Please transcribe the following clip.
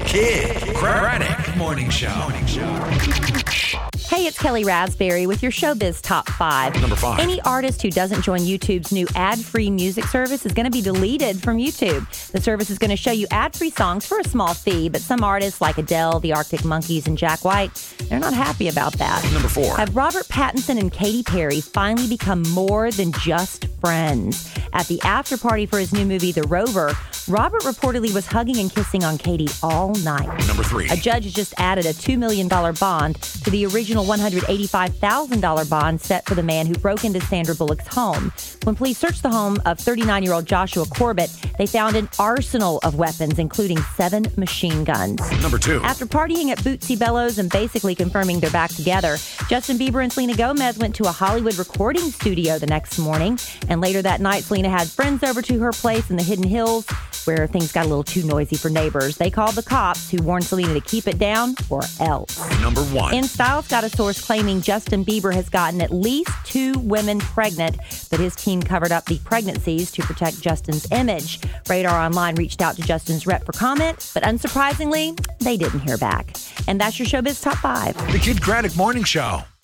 Kid Craddock Morning Show. Hey, it's Kelly Raspberry with your Showbiz Top 5. Number 5. Any artist who doesn't join YouTube's new ad-free music service is going to be deleted from YouTube. The service is going to show you ad-free songs for a small fee, but some artists like Adele, the Arctic Monkeys, and Jack White, they're not happy about that. Number 4. Have Robert Pattinson and Katy Perry finally become more than just friends? At the after party for his new movie, The Rover, Robert reportedly was hugging and kissing on Katy all night. Number 3. A judge has just added a $2 million bond to the original $185,000 bond set for the man who broke into Sandra Bullock's home. When police searched the home of 39-year-old Joshua Corbett, they found an arsenal of weapons, including 7 machine guns. Number 2. After partying at Bootsy Bellows and basically confirming they're back together, Justin Bieber and Selena Gomez went to a Hollywood recording studio the next morning. And later that night, Selena had friends over to her place in the Hidden Hills, where things got a little too noisy for neighbors. They called the cops, who warned Selena to keep it down or else. Number 1. InStyle's got a source claiming Justin Bieber has gotten at least 2 women pregnant, but his team covered up the pregnancies to protect Justin's image. Radar Online reached out to Justin's rep for comment, but unsurprisingly, they didn't hear back. And that's your Showbiz Top 5. The Kid Craddock Morning Show.